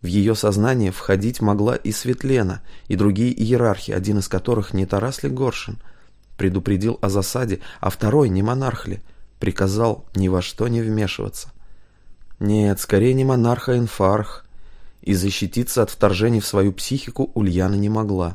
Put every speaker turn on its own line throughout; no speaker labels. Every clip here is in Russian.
В ее сознание входить могла и Светлена, и другие иерархи, один из которых не Тарас ли Горшин. Предупредил о засаде, а второй не монарх ли. Приказал ни во что не вмешиваться. Нет, скорее не монарх, а инфарх. И защититься от вторжений в свою психику Ульяна не могла.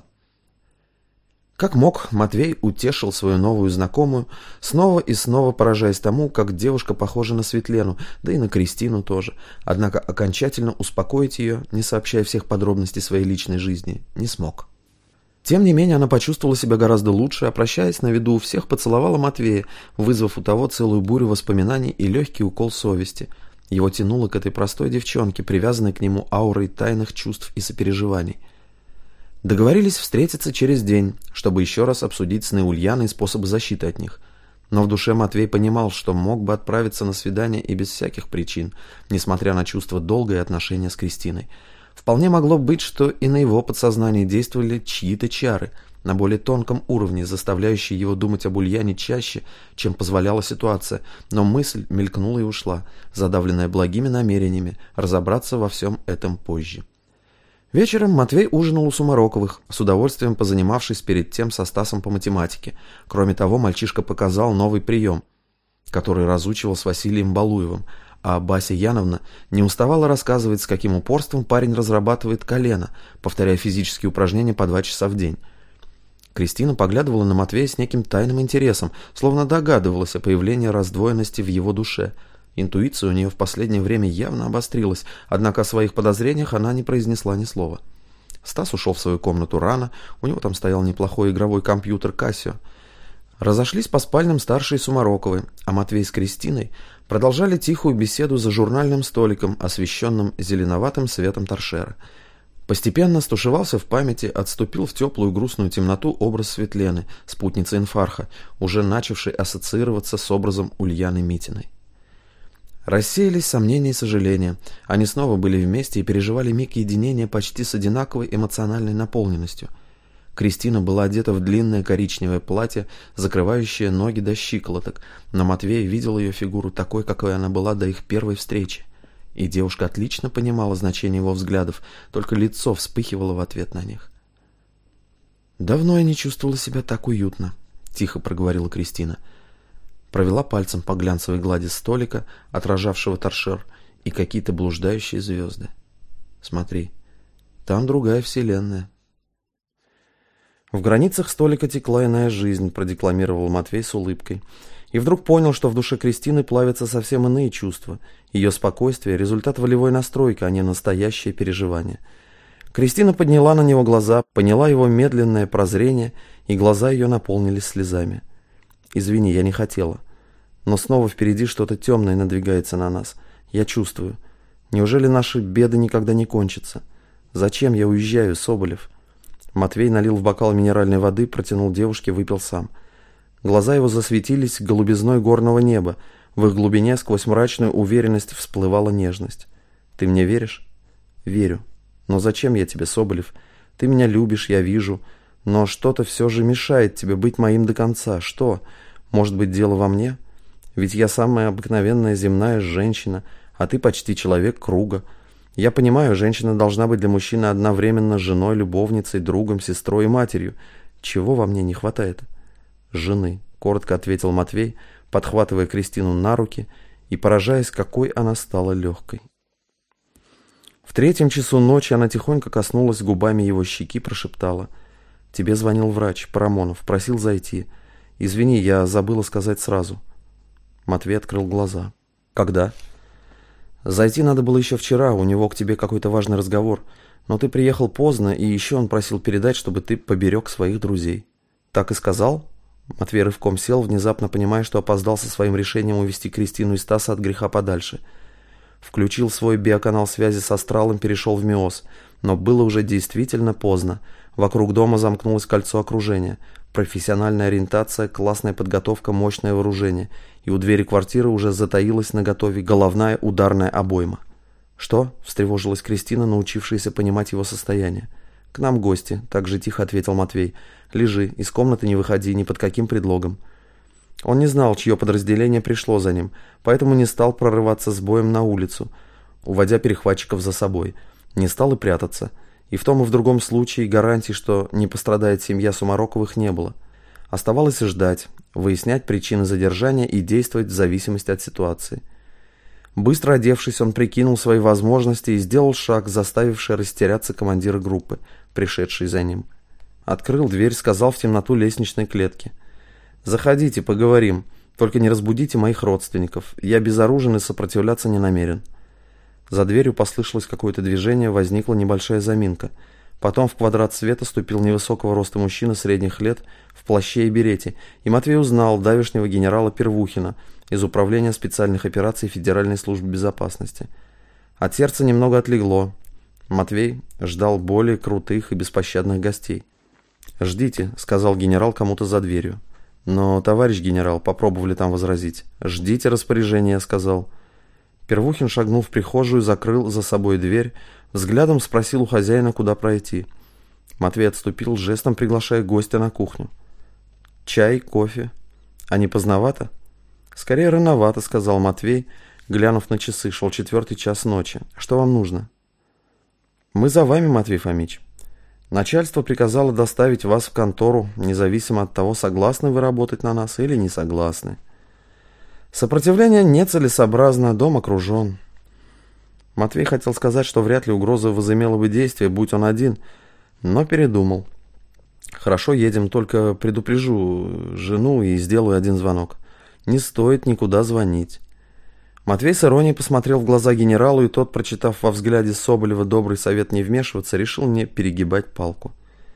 Как мог, Матвей утешил свою новую знакомую, снова и снова поражаясь тому, как девушка похожа на Светлену, да и на Кристину тоже. Однако окончательно успокоить ее, не сообщая всех подробностей своей личной жизни, не смог. Тем не менее, она почувствовала себя гораздо лучше, а прощаясь на виду у всех, поцеловала Матвея, вызвав у того целую бурю воспоминаний и легкий укол совести. Его тянуло к этой простой девчонке, привязанной к нему аурой тайных чувств и сопереживаний. Договорились встретиться через день, чтобы еще раз обсудить сны Ульяны и способы защиты от них. Но в душе Матвей понимал, что мог бы отправиться на свидание и без всяких причин, несмотря на чувство долга и отношения с Кристиной. Вполне могло быть, что и на его подсознании действовали чьи-то чары, на более тонком уровне, заставляющие его думать об Ульяне чаще, чем позволяла ситуация, но мысль мелькнула и ушла, задавленная благими намерениями разобраться во всем этом позже. Вечером Матвей ужинал у Сумароковых, с удовольствием позанимавшись перед тем со Стасом по математике. Кроме того, мальчишка показал новый прием, который разучивал с Василием Балуевым, а Бася Яновна не уставала рассказывать, с каким упорством парень разрабатывает колено, повторяя физические упражнения по 2 часа в день. Кристина поглядывала на Матвея с неким тайным интересом, словно догадывалась о появлении раздвоенности в его душе. Интуиция у нее в последнее время явно обострилась, однако о своих подозрениях она не произнесла ни слова. Стас ушел в свою комнату рано, у него там стоял неплохой игровой компьютер Casio. Разошлись по спальням старшие Сумароковы, а Матвей с Кристиной продолжали тихую беседу за журнальным столиком, освещенным зеленоватым светом торшера. Постепенно стушевался в памяти, отступил в теплую грустную темноту образ Светлены, спутницы инфарха, уже начавшей ассоциироваться с образом Ульяны Митиной. Рассеялись сомнения и сожаления. Они снова были вместе и переживали миг единения почти с одинаковой эмоциональной наполненностью. Кристина была одета в длинное коричневое платье, закрывающее ноги до щиколоток, но Матвей видел ее фигуру такой, какой она была до их первой встречи. И девушка отлично понимала значение его взглядов, только лицо вспыхивало в ответ на них. «Давно я не чувствовала себя так уютно», — тихо проговорила Кристина. Провела пальцем по глянцевой глади столика, отражавшего торшер, и какие-то блуждающие звезды. «Смотри, там другая вселенная». «В границах столика текла иная жизнь», — продекламировал Матвей с улыбкой. И вдруг понял, что в душе Кристины плавятся совсем иные чувства. Ее спокойствие — результат волевой настройки, а не настоящее переживание. Кристина подняла на него глаза, поняла его медленное прозрение, и глаза ее наполнились слезами. «Извини, я не хотела. Но снова впереди что-то темное надвигается на нас. Я чувствую. Неужели наши беды никогда не кончатся? Зачем я уезжаю, Соболев?» Матвей налил в бокал минеральной воды, протянул девушке, выпил сам. Глаза его засветились голубизной горного неба. В их глубине сквозь мрачную уверенность всплывала нежность. «Ты мне веришь?» «Верю. Но зачем я тебе, Соболев? Ты меня любишь, я вижу. Но что-то все же мешает тебе быть моим до конца. Что? Может быть, дело во мне? Ведь я самая обыкновенная земная женщина, а ты почти человек круга. Я понимаю, женщина должна быть для мужчины одновременно женой, любовницей, другом, сестрой и матерью. Чего во мне не хватает?» «Жены», — коротко ответил Матвей, подхватывая Кристину на руки и поражаясь, какой она стала легкой. В 3 часу ночи она тихонько коснулась губами его щеки, прошептала: «Тебе звонил врач, Парамонов, просил зайти. Извини, я забыла сказать сразу». Матвей открыл глаза. «Когда?» «Зайти надо было еще вчера, у него к тебе какой-то важный разговор. Но ты приехал поздно, и еще он просил передать, чтобы ты поберег своих друзей». «Так и сказал?» Матвей рывком сел, внезапно понимая, что опоздал со своим решением увести Кристину и Стаса от греха подальше. Включил свой биоканал связи с астралом, перешел в МИОС. Но было уже действительно поздно. Вокруг дома замкнулось кольцо окружения. Профессиональная ориентация, классная подготовка, мощное вооружение. И у двери квартиры уже затаилась наготове головная ударная обойма. «Что?» – встревожилась Кристина, научившаяся понимать его состояние. «К нам гости», – так же тихо ответил Матвей. «Лежи, из комнаты не выходи, ни под каким предлогом». Он не знал, чье подразделение пришло за ним, поэтому не стал прорываться с боем на улицу, уводя перехватчиков за собой. Не стал и прятаться. И в том и в другом случае гарантий, что не пострадает семья Сумароковых, не было. Оставалось ждать, выяснять причины задержания и действовать в зависимости от ситуации. Быстро одевшись, он прикинул свои возможности и сделал шаг, заставивший растеряться командира группы, пришедший за ним. Открыл дверь, сказал в темноту лестничной клетки: «Заходите, поговорим, только не разбудите моих родственников, я безоружен и сопротивляться не намерен». За дверью послышалось какое-то движение, возникла небольшая заминка. Потом в квадрат света ступил невысокого роста мужчина средних лет в плаще и берете, и Матвей узнал давешнего генерала Первухина из Управления специальных операций Федеральной службы безопасности. От сердца немного отлегло. Матвей ждал более крутых и беспощадных гостей. «Ждите», — сказал генерал кому-то за дверью. «Но, товарищ генерал», — попробовали там возразить. «Ждите распоряжения», — сказал. Первухин шагнул в прихожую, закрыл за собой дверь, взглядом спросил у хозяина, куда пройти. Матвей отступил, жестом приглашая гостя на кухню. «Чай, кофе? А не поздновато?» «Скорее рановато», — сказал Матвей, глянув на часы. Шел 4 час ночи. «Что вам нужно?» «Мы за вами, Матвей Фомич. Начальство приказало доставить вас в контору, независимо от того, согласны вы работать на нас или не согласны. Сопротивление нецелесообразно, дом окружен». Матвей хотел сказать, что вряд ли угроза возымела бы действие, будь он один, но передумал. «Хорошо, едем, только предупрежу жену и сделаю один звонок. Не стоит никуда звонить». Матвей с иронией посмотрел в глаза генералу, и тот, прочитав во взгляде Соболева добрый совет не вмешиваться, решил не перегибать палку.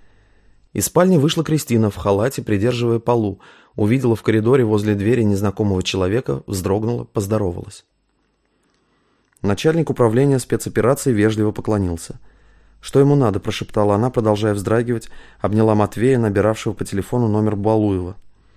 Из спальни вышла Кристина в халате, придерживая полу, увидела в коридоре возле двери незнакомого человека, вздрогнула, поздоровалась. Начальник управления спецопераций вежливо поклонился. «Что ему надо?» – прошептала она, продолжая вздрагивать, обняла Матвея, набиравшего по телефону номер Балуева.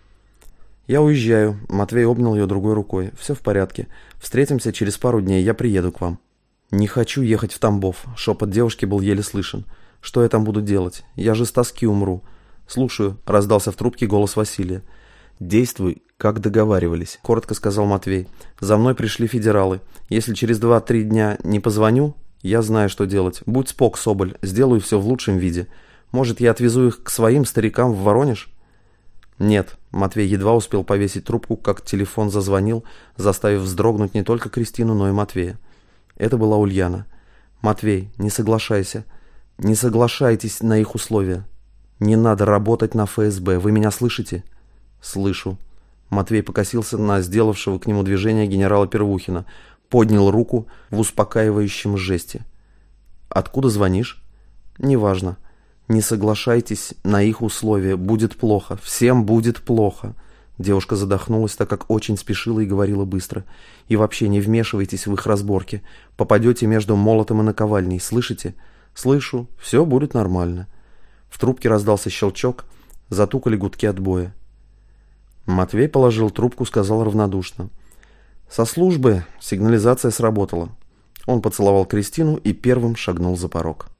«Я уезжаю», – Матвей обнял ее другой рукой. «Все в порядке. Встретимся через пару дней, я приеду к вам». «Не хочу ехать в Тамбов», – шепот девушки был еле слышен. «Что я там буду делать? Я же с тоски умру». «Слушаю», – раздался в трубке голос Василия. «Действуй, как договаривались», – коротко сказал Матвей. «За мной пришли федералы. Если через 2-3 дня не позвоню, я знаю, что делать. Будь спок, Соболь, сделаю все в лучшем виде. Может, я отвезу их к своим старикам в Воронеж?» «Нет», — Матвей едва успел повесить трубку, как телефон зазвонил, заставив вздрогнуть не только Кристину, но и Матвея. Это была Ульяна. «Матвей, не соглашайся. Не соглашайтесь на их условия. Не надо работать на ФСБ. Вы меня слышите?» «Слышу». Матвей покосился на сделавшего к нему движение генерала Первухина, поднял руку в успокаивающем жесте. «Откуда звонишь?» «Неважно. Не соглашайтесь на их условия. Будет плохо. Всем будет плохо». Девушка задохнулась, так как очень спешила и говорила быстро. «И вообще не вмешивайтесь в их разборки. Попадете между молотом и наковальней. Слышите?» «Слышу. Все будет нормально». В трубке раздался щелчок, затукали гудки отбоя. Матвей положил трубку, сказал равнодушно: «Со службы сигнализация сработала». Он поцеловал Кристину и первым шагнул за порог.